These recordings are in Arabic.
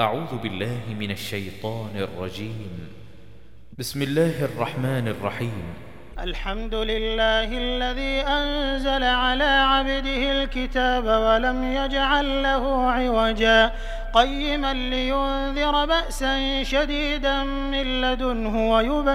أعوذ بالله من الشيطان الرجيم. بسم الله الرحمن الرحيم. الحمد لله الذي أنزل على عبده الكتاب ولم يجعل له عوجا قيما لينذر بأسا شديدا من لدنه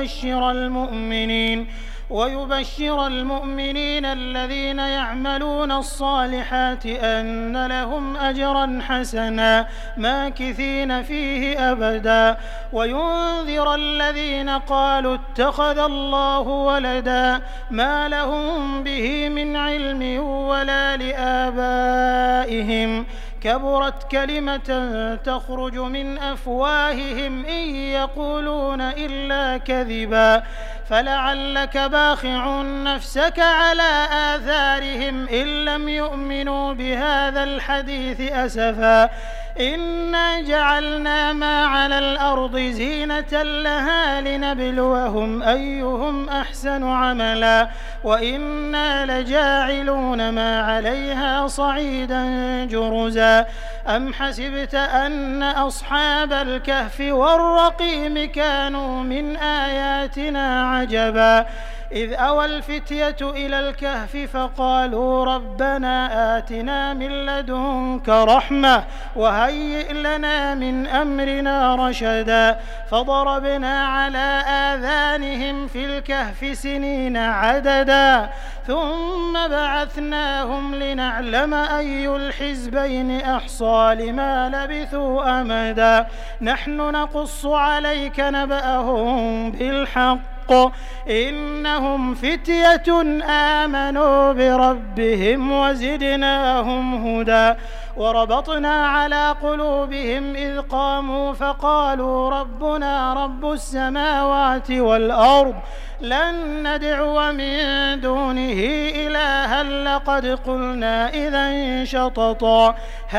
ويبشر المؤمنين الذين يعملون الصالحات أن لهم أجرا حسنا ماكثين فيه أبدا وينذر الذين قالوا اتخذ الله ولدا ما لهم به من علم ولا لآبائهم كبرت كلمة تخرج من أفواههم إن يقولون إلا كذبا فلعلك باخع نفسك على آثارهم إن لم يؤمنوا بهذا الحديث أسفا إنا جعلنا ما على الأرض زينة لها لنبلوهم أيهم أحسن عملا وإنا لجاعلون ما عليها صعيدا جرزا أم حسبت أن أصحاب الكهف والرقيم كانوا من آياتنا عجبا إذ أوى الفتية إلى الكهف فقالوا ربنا آتنا من لدنك رحمة وهيئ لنا من أمرنا رشدا فضربنا على آذانهم في الكهف سنين عددا ثم بعثناهم لنعلم أي الحزبين أحصى لما لبثوا أمدا نحن نقص عليك نبأهم بالحق إنهم فتية آمنوا بربهم وزدناهم هدى وربطنا على قلوبهم إذ قاموا فقالوا ربنا رب السماوات والأرض لن ندعو من دونه إلها لقد قلنا إذا شططا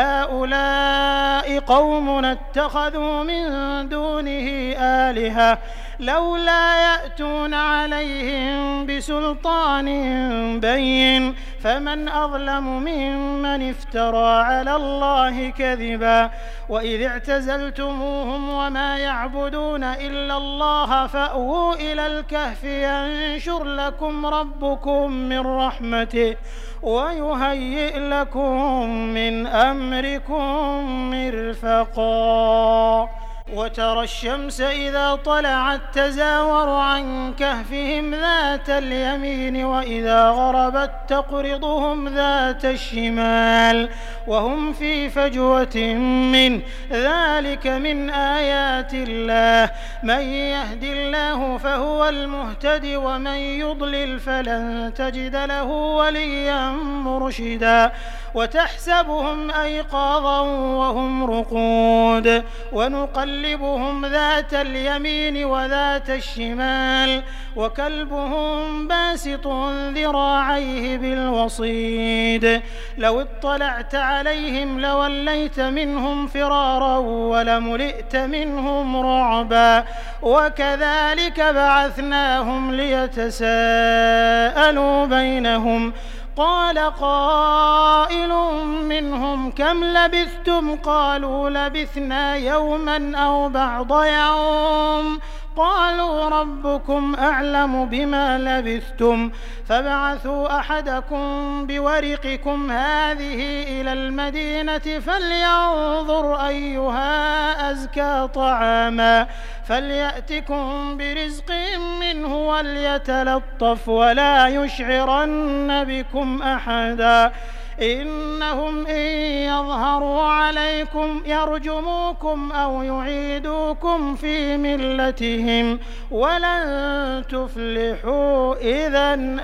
هؤلاء قومنا اتخذوا من دونه آلهة لولا يأتون عليهم بسلطان بين فمن أظلم ممن افترى على الله كذبا وإذ اعتزلتموهم وما يعبدون إلا الله فأووا إلى الكهف ينشر لكم ربكم من رحمته ويهيئ لكم من أمركم مرفقا وترى الشمس إذا طلعت تزاور عن كهفهم ذات اليمين وإذا غربت تقرضهم ذات الشمال وهم في فجوة منه ذلك من آيات الله من يهد الله فهو المهتد ومن يضلل فلن تجد له وليا مرشدا وتحسبهم أيقاظا وهم رقود ونقلبهم ذات اليمين وذات الشمال وكلبهم باسط ذراعيه بالوصيد لو اطلعت عليهم لوليت منهم فرارا ولملئت منهم رعبا وكذلك بعثناهم ليتساءلوا بينهم قال قائل منهم كم لبثتم قالوا لبثنا يوما أو بعض يوم قالوا ربكم أعلم بما لبثتم فابعثوا أحدكم بورقكم هذه إلى المدينة فلينظر أيها أزكى طعاما فليأتكم برزق منه وليتلطف ولا يشعرن بكم أحدا إنهم إن يظهروا عليكم يرجموكم أو يعيدوكم في ملتهم ولن تفلحوا إذن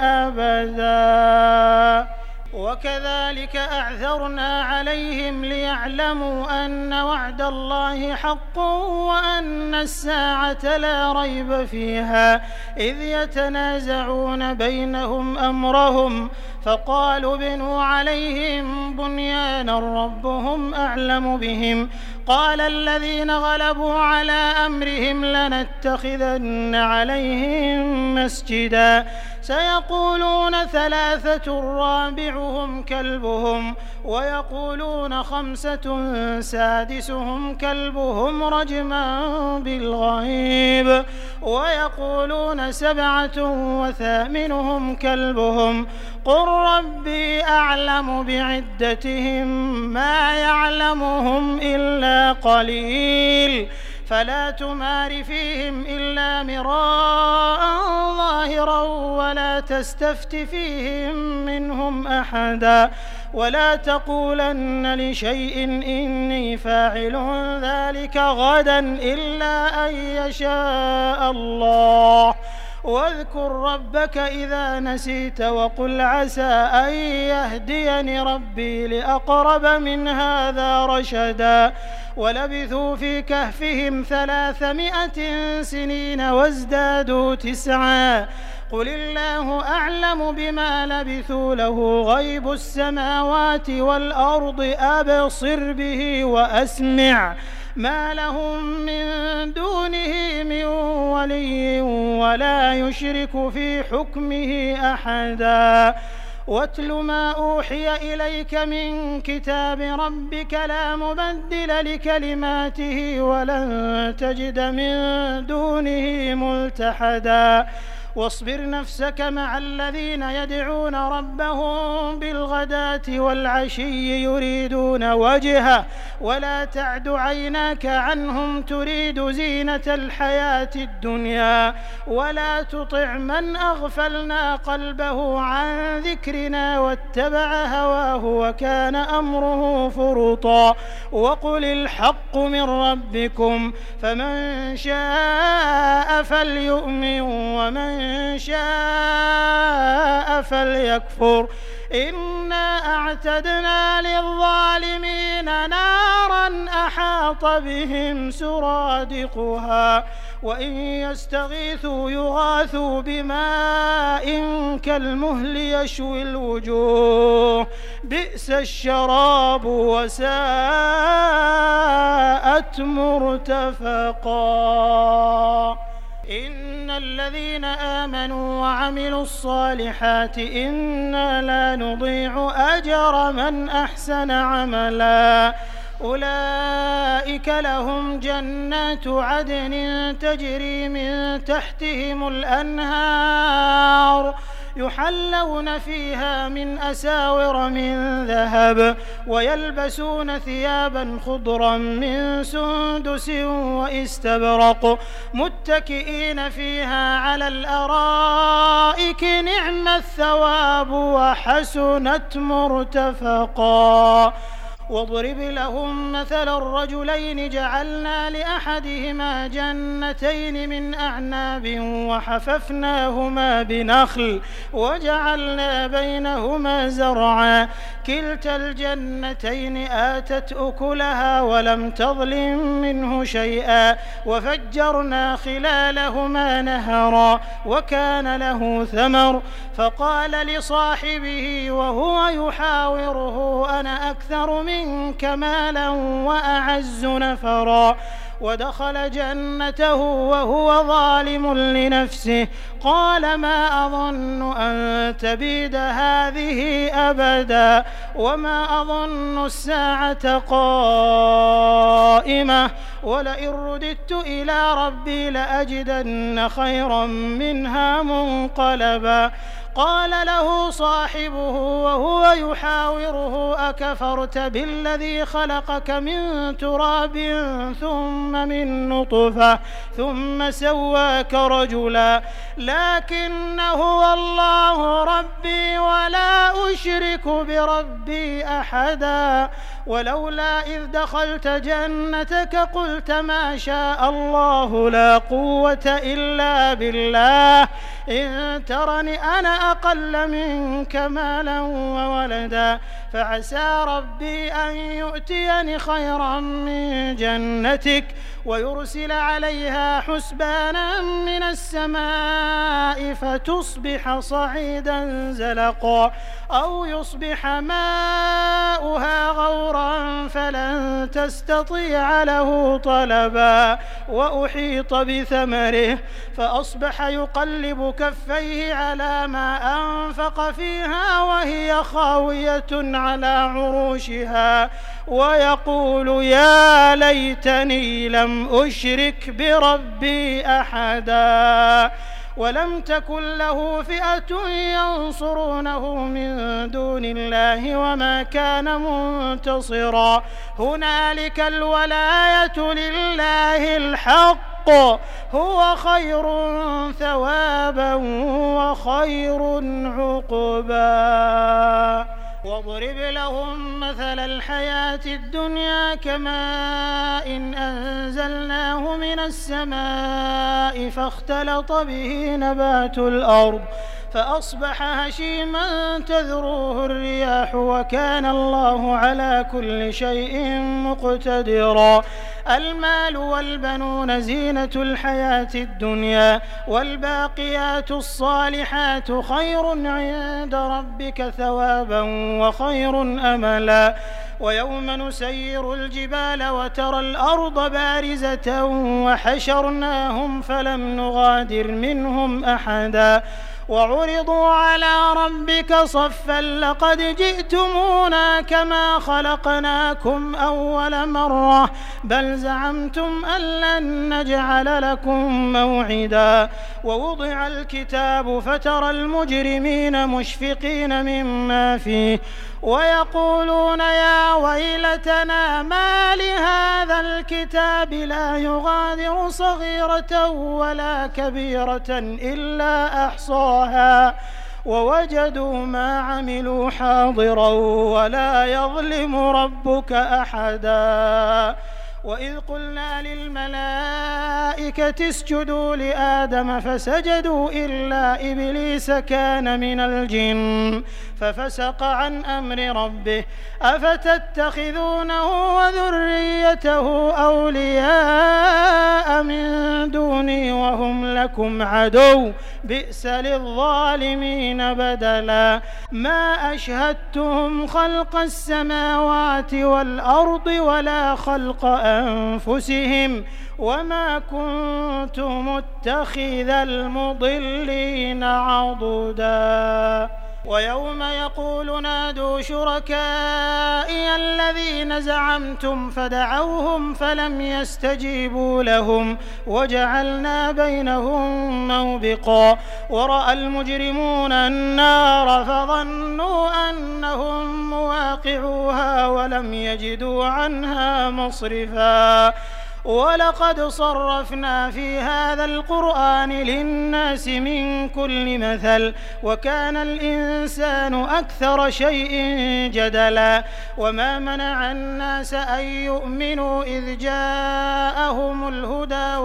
أبدا وكذلك أعثرنا عليهم ليعلموا أن وعد الله حق وأن الساعة لا ريب فيها إذ يتنازعون بينهم أمرهم فقالوا ابنوا عليهم بنيانا ربهم أعلم بهم قال الذين غلبوا على أمرهم لنتخذن عليهم مسجدا سيقولون ثلاثة رابعهم كلبهم ويقولون خمسة سادسهم كلبهم رجما بالغيب ويقولون سبعة وثامنهم كلبهم قل ربي أعلم بعدتهم ما يعلمهم إلا قليل فلا تمار فيهم إلا مراء ظاهرا ولا تستفت فيهم منهم أحدا ولا تقولن لشيء إني فاعل ذلك غدا إلا أن يشاء الله واذكر ربك إذا نسيت وقل عسى أن يهديني ربي لأقرب من هذا رشدا ولبثوا في كهفهم 300 سنين وازدادوا 9 قل الله أعلم بما لبثوا له غيب السماوات والأرض أبصر به وأسمع ما لهم من دونه من ولي ولا يشرك في حكمه أحدا واتل ما أوحي إليك من كتاب ربك لا مبدل لكلماته ولن تجد من دونه ملتحدا واصبر نفسك مع الذين يدعون ربهم بالغداة والعشي يريدون وجهه ولا تعد عيناك عنهم تريد زينة الحياة الدنيا ولا تطع من أغفلنا قلبه عن ذكرنا واتبع هواه وكان أمره فرطا وقل الحق من ربكم فمن شاء فليؤمن ومن شاء فليكفر إنا أعتدنا للظالمين نارا أحاط بهم سرادقها وإن يستغيثوا يغاثوا بماء كالمهل يشوي الوجوه بئس الشراب وساءت مرتفقا إن الذين آمنوا وعملوا الصالحات إنا لا نضيع أجر من أحسن عملا أولئك لهم جنات عدن تجري من تحتهم الأنهار يحلون فيها من أساور من ذهب ويلبسون ثيابا خضرا من سندس واستبرق متكئين فيها على الأرائك نعم الثواب وحسنت مرتفقا واضرب لهم مثل الرجلين جعلنا لأحدهما جنتين من أعناب وحففناهما بنخل وجعلنا بينهما زرعا كلتا الجنتين آتت أكلها ولم تظلم منه شيئا وفجرنا خلالهما نهرا وكان له ثمر فقال لصاحبه وهو يحاوره أنا أكثر منك مالا وأعز نفرا ودخل جنته وهو ظالم لنفسه قال ما أظن أن تبيد هذه أبدا وما أظن الساعة قائمة ولئن رددت إلى ربي لأجدن خيرا منها منقلبا قال له صاحبه وهو يحاوره أكفرت بالذي خلقك من تراب ثم من نطفة ثم سواك رجلا لكن هو الله ربي ولا أشرك بربي أحدا ولولا إذ دخلت جنتك قلت ما شاء الله لا قوة إلا بالله إن ترني أنا أقل منك مالا وولدا فعسى ربي أن يؤتيني خيرا من جنتك ويرسل عليها حسبانا من السماء فتصبح صعيدا زلقا أو يصبح ماؤها غورا فلن تستطيع له طلبا وأحيط بثمره فأصبح يقلب كفيه على ما أنفق فيها وهي خاوية على عروشها ويقول يا ليتني لم أشرك بربي أحدا ولم تكن له فئة ينصرونه من دون الله وما كان منتصرا هنالك الولاية لله الحق هو خير ثوابا وخير عقبا واضرب لهم مثل الحياة الدنيا كماء إن أنزلناه من السماء فاختلط به نبات الأرض فأصبح هشيما تذروه الرياح وكان الله على كل شيء مقتدرا المال والبنون زينة الحياة الدنيا والباقيات الصالحات خير عند ربك ثوابا وخير أملا ويوم نسير الجبال وترى الأرض بارزة وحشرناهم فلم نغادر منهم أحدا وعرضوا على ربك صفا لقد جئتمونا كما خلقناكم أول مرة بل زعمتم أن لن نجعل لكم موعدا ووضع الكتاب فترى المجرمين مشفقين مما فيه ويقولون يا ويلتنا ما لهذا الكتاب لا يغادر صغيرة ولا كبيرة إلا أحصاها ووجدوا ما عملوا حاضرا ولا يظلم ربك أحدا وإذ قلنا للملائكة اسجدوا لآدم فسجدوا إلا إبليس كان من الجن ففسق عن أمر ربه أفتتخذونه وذريته أولياء من دوني وهم لكم عدو بئس للظالمين بدلا ما أشهدتهم خلق السماوات والأرض ولا خلق أنفسهم وما كنت متخذ المضلين عضدا ويوم يقول نادوا شركائي الذين زعمتم فدعوهم فلم يستجيبوا لهم وجعلنا بينهم موبقا ورأى المجرمون النار فظنوا أنهم مواقعوها ولم يجدوا عنها مصرفا ولقد صرفنا في هذا القرآن للناس من كل مثل وكان الإنسان أكثر شيء جدلا وما منع الناس أن يؤمنوا إذ جاءهم الهدى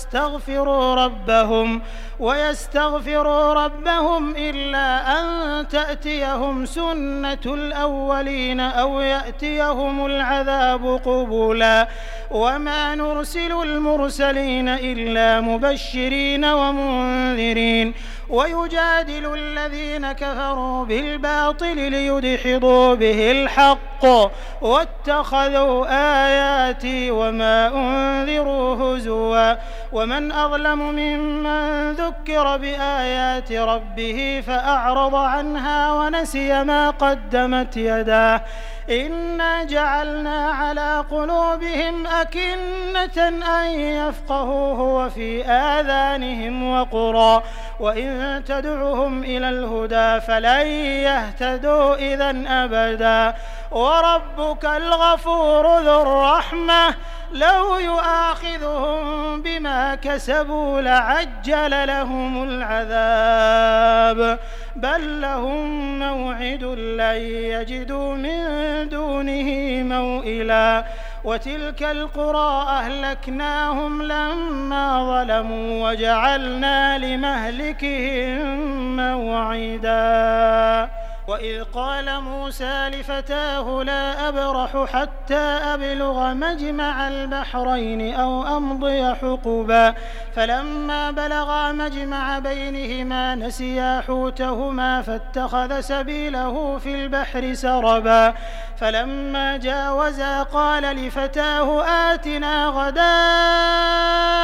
ويستغفروا ربهم إلا أن تأتيهم سنة الأولين أو يأتيهم العذاب قبلا وما نرسل المرسلين إلا مبشرين ومنذرين ويجادل الذين كفروا بالباطل ليدحضوا به الحق واتخذوا آياتي وما أنذروا هزوا ومن أظلم ممن ذكر بآيات ربه فأعرض عنها ونسي ما قدمت يداه إنا جعلنا على قلوبهم أكنة أن يفقهوه وفي آذانهم وقرا وإن تدعهم إلى الهدى فلن يهتدوا إذن أبدا وربك الغفور ذو الرحمة لو يؤاخذهم بما كسبوا لعجل لهم العذاب بل لهم موعد لن يجدوا من دونه موئلا وتلك القرى أهلكناهم لما ظلموا وجعلنا لمهلكهم موعدا وإذ قال موسى لفتاه لا أبرح حتى أبلغ مجمع البحرين أو أمضي حقبا فلما بلغا مجمع بينهما نسيا حوتهما فاتخذ سبيله في البحر سربا فلما جاوزا قال لفتاه آتنا غداءنا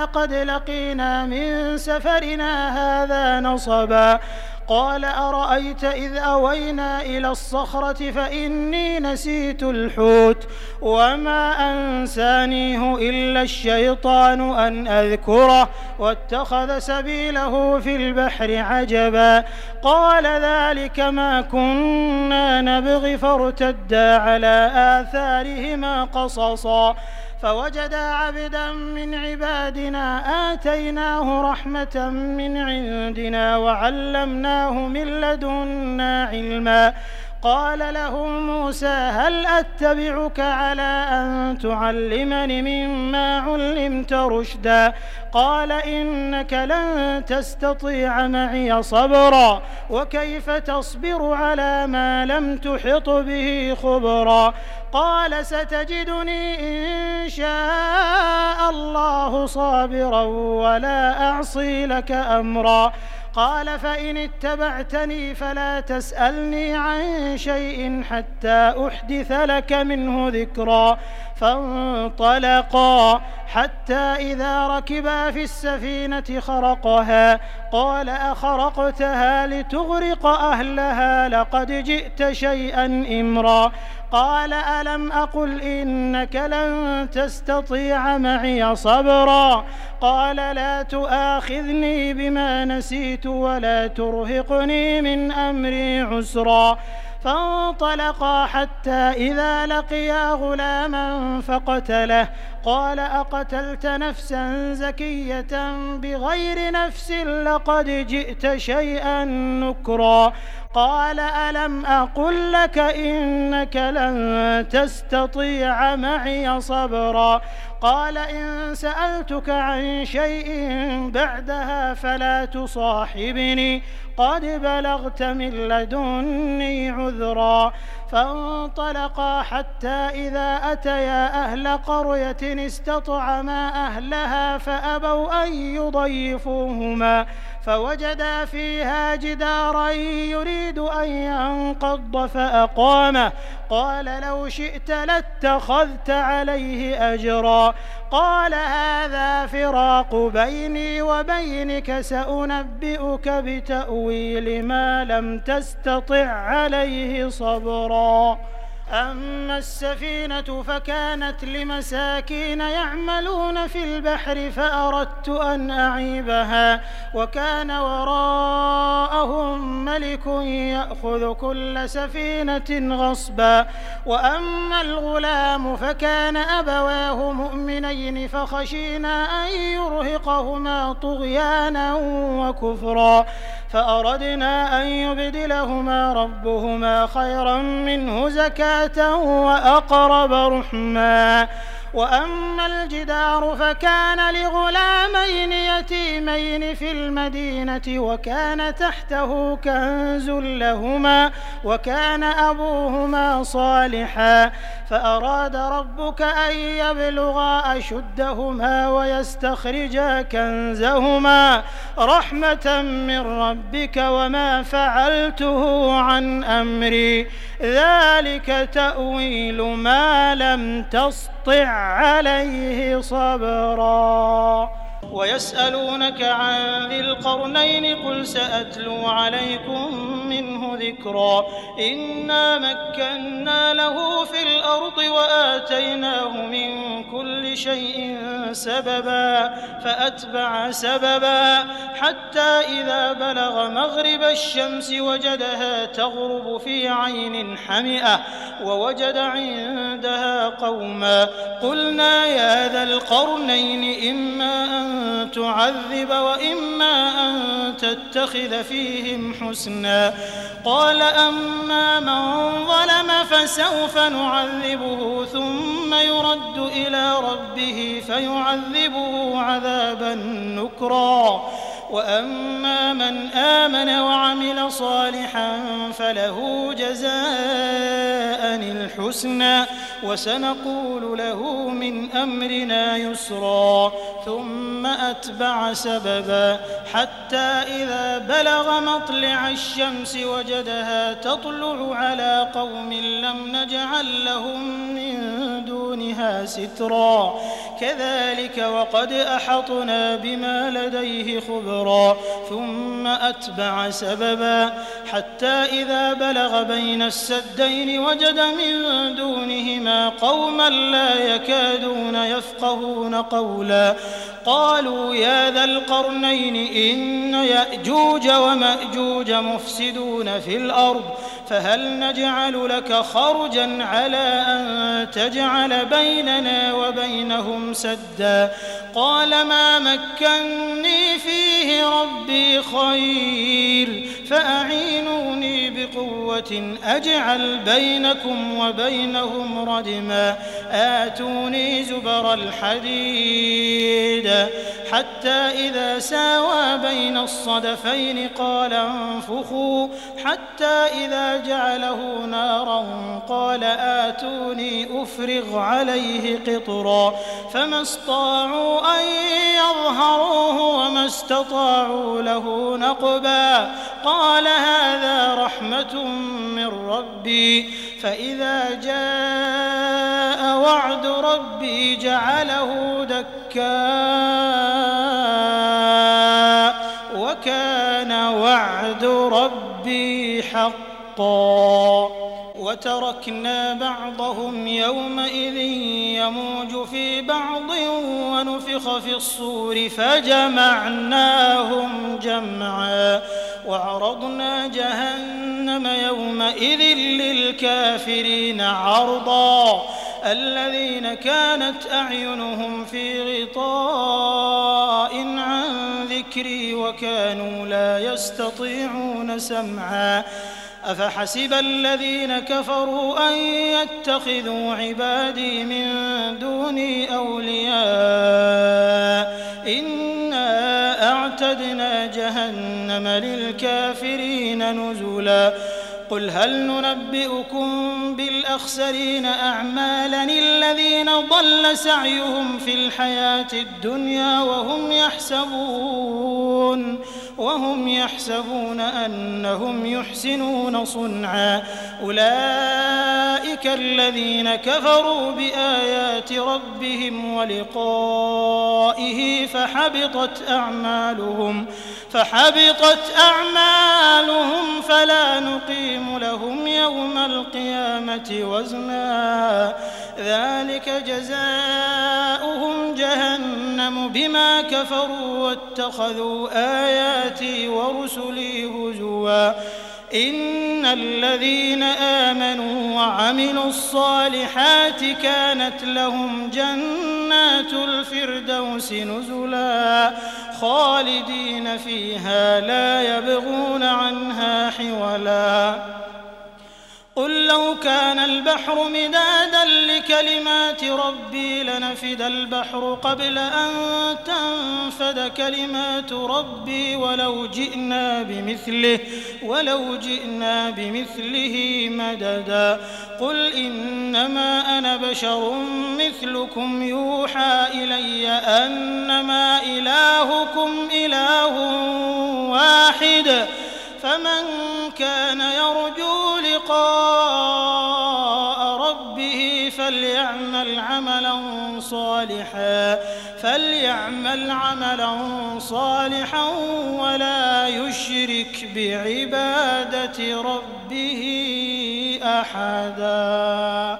لقد لقينا من سفرنا هذا نصبا قال أرأيت إذ أوينا إلى الصخرة فإني نسيت الحوت وما أنسانيه إلا الشيطان أن أذكره واتخذ سبيله في البحر عجبا قال ذلك ما كنا نبغي فارتدا على آثارهما قصصا فوجدا عبدا من عبادنا آتيناه رحمة من عندنا وعلمناه من لدنا علما قال له موسى هل أتبعك على أن تعلمني مما علمت رشدا قال إنك لن تستطيع معي صبرا وكيف تصبر على ما لم تحط به خبرا قال ستجدني إن شاء الله صابرا ولا أعصي لك أمرا قال فإن اتبعتني فلا تسألني عن شيء حتى أحدث لك منه ذكرا فانطلقا حتى إذا ركبا في السفينة خرقها قال أخرقتها لتغرق أهلها لقد جئت شيئا إمرا قال ألم أقل إنك لن تستطيع معي صبرا قال لا تؤاخذني بما نسيت ولا ترهقني من أمري عسرا فانطلقا حتى إذا لقيا غلاما فقتله قال أقتلت نفسا زكية بغير نفس لقد جئت شيئا نكرا قال ألم أقل لك إنك لن تستطيع معي صبرا قال إن سألتك عن شيء بعدها فلا تصاحبني قد بلغت من لدني عذرا فانطلقا حتى إذا أتيا أهل قرية استطعما أهلها فأبوا أن يضيفوهما فوجدا فيها جدارا يريد أن ينقض فأقامه قال لو شئت لاتخذت عليه أجرا قال هذا فراق بيني وبينك سأنبئك بتأويل ما لم تستطع عليه صبرا أما السفينة فكانت لمساكين يعملون في البحر فأردت أن أعيبها وكان وراءهم ملك يأخذ كل سفينة غصبا وأما الغلام فكان أبواه مؤمنين فخشينا أن يرهقهما طغيانا وكفرا فأردنا أن يبدلهما ربهما خيرا منه زكاة وأقرب رحما وأما الجدار فكان لغلامين يتيمين في المدينة وكان تحته كنز لهما وكان أبوهما صالحا فأراد ربك أن يبلغا أشدهما ويستخرجا كنزهما رحمة من ربك وما فعلته عن أمري ذلك تأويل ما لم تسطع عليه صبرا ويسألونك عن ذي القرنين قل سأتلو عليكم منه ذكرا إنا مكنا له في الأرض وآتيناه من كل شيء سببا فأتبع سببا حتى إذا بلغ مغرب الشمس وجدها تغرب في عين حمئة ووجد عندها قوما قلنا يا ذا القرنين إما أن تعذب وإما أن تتخذ فيهم حسنا قال أما من ظلم فسوف نعذبه ثم يرد إلى ربه فيعذبه عذابا نكرا وأما من آمن وعمل صالحا فله جزاء الحسنى وسنقول له من أمرنا يسرا ثم أتبع سببا حتى إذا بلغ مطلع الشمس وجدها تطلع على قوم لم نجعل لهم من دونها سترا كذلك وقد أحطنا بما لديه خبرا ثم أتبع سببا حتى إذا بلغ بين السدين وجد من دونهما قوما لا يكادون يفقهون قولا قالوا يا ذا القرنين إن يأجوج ومأجوج مفسدون في الأرض فهل نجعل لك خرجا على أن تجعل بيننا وبينهم سدا قال ما مكني فيه ربي خير فأعينوني بقوة أجعل بينكم وبينهم ردما آتوني زبر الحديد حتى إذا ساوى بين الصدفين قال انفخوا حتى إذا جعله نارا قال آتوني أفرغ عليه قطرا فما استطاعوا أن يظهروه وما استطاعوا له نقبا قال هذا رحمة من ربي فإذا جاء وعد ربي جعله دكاء وكان وعد ربي حقا وتركنا بعضهم يومئذ يموج في بعض ونفخ في الصور فجمعناهم جمعا وعرضنا جهنم يومئذ للكافرين عرضا الذين كانت أعينهم في غطاء عن ذكري وكانوا لا يستطيعون سمعا أفحسب الذين كفروا أن يتخذوا عبادي من دوني أولياء إنا أعتدنا جهنم للكافرين نزلا قل هل ننبئكم بالأخسرين أعمالا الذين ضل سعيهم في الحياة الدنيا وهم يحسبون أنهم يحسنون صنعا أولئك الذين كفروا بآيات ربهم ولقائه فحبطت أعمالهم فلا نقيم لهم يوم القيامة وزنا ذلك جزاؤهم جهنم بما كفروا واتخذوا آياتي ورسلي هزوا إن الذين آمنوا وعملوا الصالحات كانت لهم جنات الفردوس نزلا خالدين فيها لا يبغون عنها حولا قل لو كان البحر مدادا لكلمات ربي لنفد البحر قبل أن تنفد كلمات ربي ولو جئنا بمثله مددا قل إنما أنا بشر مثلكم يوحى إلي أنما إلهكم إله واحد فمن كان يرجو لقاء ربه فليعمل عملا صالحا ولا يشرك بعبادة ربه أحدا.